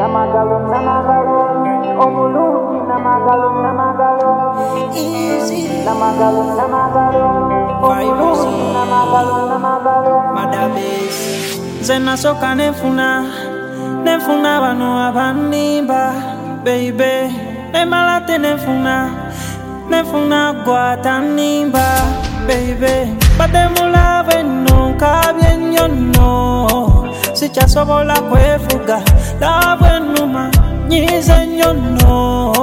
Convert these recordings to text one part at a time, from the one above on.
Namagalo, namagalo, omulungi namagalo, namagalo. Easy. Namagalo, namagalo, omulungi namagalo, namagalo. Madabes. Zena soka nefuna bano abanimba, baby. Emalate nefuna guatanimba, baby. Bademula no kabyenyo no. Sichasobola kwefuga labwe numa nyize nyono,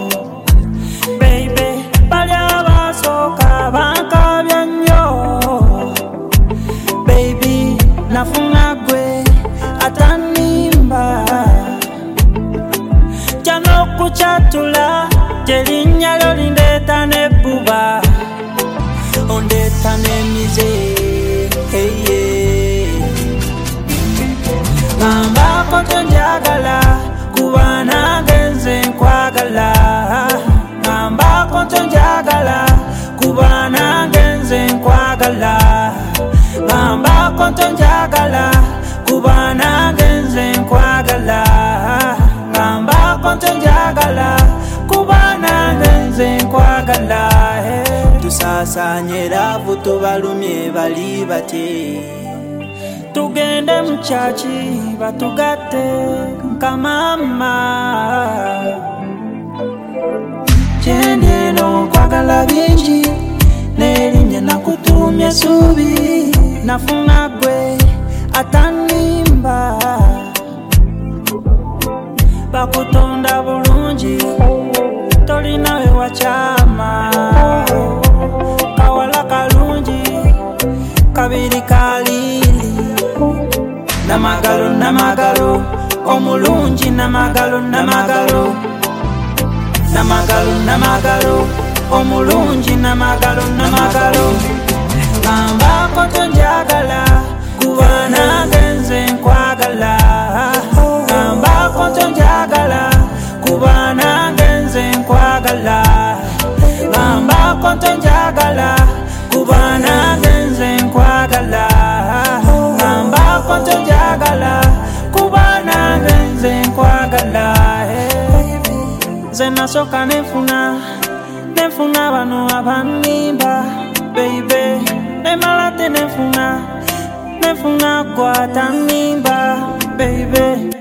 baby. Bali abasoka bankabya nnyo, baby. Nafuna gwe atanimba kyano kuchatula jerinnya lyo lindeeta nebbuba ondeeta n'emize, hey, yeah. Ngambako tonjagala kuba nange nze nkwagala, ngambako tonjagala kuba nange nze nkwagala, ngambako tonjagala kuba nange nze nkwagala, ngambako tonjagala kuba nange nze nkwagala. Tusasanye laavu tubalumye bali bate, tugende mu chachi batugatte nkamama. Kyendeno nkwagala bingi n'erinnya nakutumye subi, nafuna gwe atanimba bakutonda bulungi tolinawe wakyama, kawala kalungi kabiri kalili. Namagalo, namagalo, omulungi namagalo, namagalo. Namagalo, namagalo, omulungi namagalo, namagalo. Ngambako tonjagala kuba nange nze nkwagala, ngambako tonjagala kuba nange nze nkwagala, ngambako tonjagala kuba nange nze nkwagala, ngambako tonjagala kuba nange nze nkwagala. Nze nasoka nefuna bano abanimba, baby. Emalate nefuna gwatanimba, baby.